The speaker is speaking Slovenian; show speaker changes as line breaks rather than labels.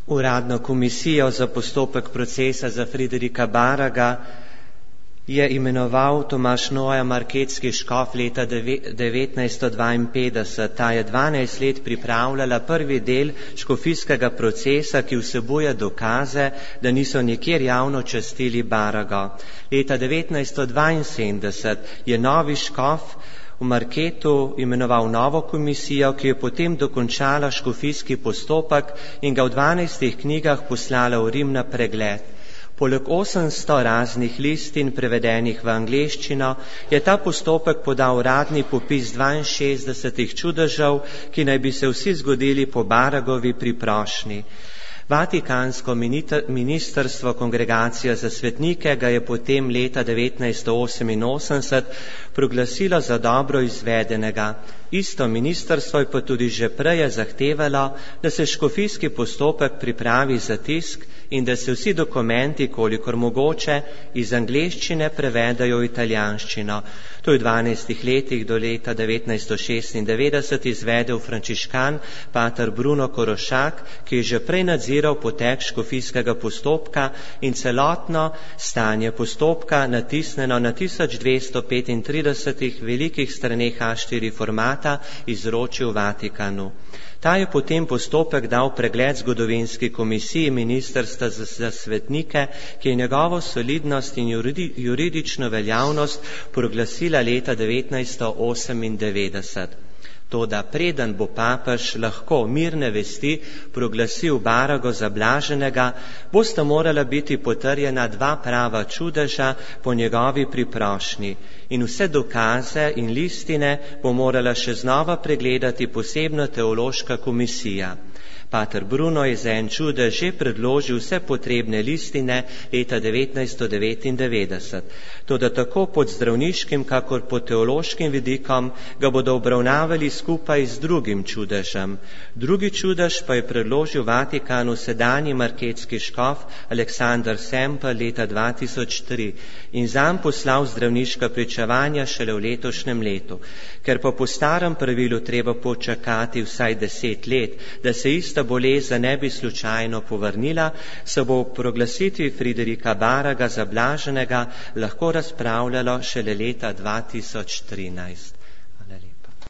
Uradno komisijo za postopek procesa za Friderika Baraga je imenoval Tomaž Noja, marketski škof leta 1952. Ta je 12 let pripravljala prvi del škofijskega procesa, ki vsebuje dokaze, da niso nikjer javno častili Baraga. Leta 1972 je novi škof v Marketu imenoval novo komisijo, ki je potem dokončala škofijski postopek in ga v 12 knjigah poslala v Rim na pregled. Poleg 800 raznih listin, prevedenih v angleščino, je ta postopek podal uradni popis 62 čudežev, ki naj bi se vsi zgodili po Baragovi priprošnji. Vatikansko ministrstvo Kongregacija za svetnike ga je potem leta 1988 proglasilo za dobro izvedenega. Isto ministrstvo je pa tudi že prej zahtevalo, da se škofijski postopek pripravi za tisk in da se vsi dokumenti, kolikor mogoče, iz angleščine prevedajo v italijanščino. To je v 12 letih do leta 1996 izvedel frančiškan pater Bruno Korošak, ki je že prej nadziral potek škofijskega postopka in celotno stanje postopka natisnjeno na 1235 velikih straneh A4 formata izročil Vatikanu. Ta je potem postopek dal pregled zgodovinski komisiji Ministrstva za svetnike, ki je njegovo solidnost in juridično veljavnost proglasila leta 1998. Toda preden bo papež lahko mirne vesti proglasil Barago za blaženega, bosta morala biti potrjena 2 prava čudeža po njegovi priprošnji in vse dokaze in listine bo morala še znova pregledati posebna teološka komisija. Pater Bruno je za en čudež že predložil vse potrebne listine leta 1999. Toda tako pod zdravniškim, kakor pod teološkim vidikom ga bodo obravnavali skupaj z drugim čudežem. Drugi čudež pa je predložil Vatikanu sedanji marketski škof Aleksander Semper leta 2003 in zanj poslal zdravniška pričevanja šele v letošnjem letu. Ker pa po starem pravilu treba počakati vsaj 10 let, da se ista bolezen ne bi slučajno povrnila, se bo v proglasitvi Friderika Baraga za blaženega lahko razpravljalo šele leta 2013.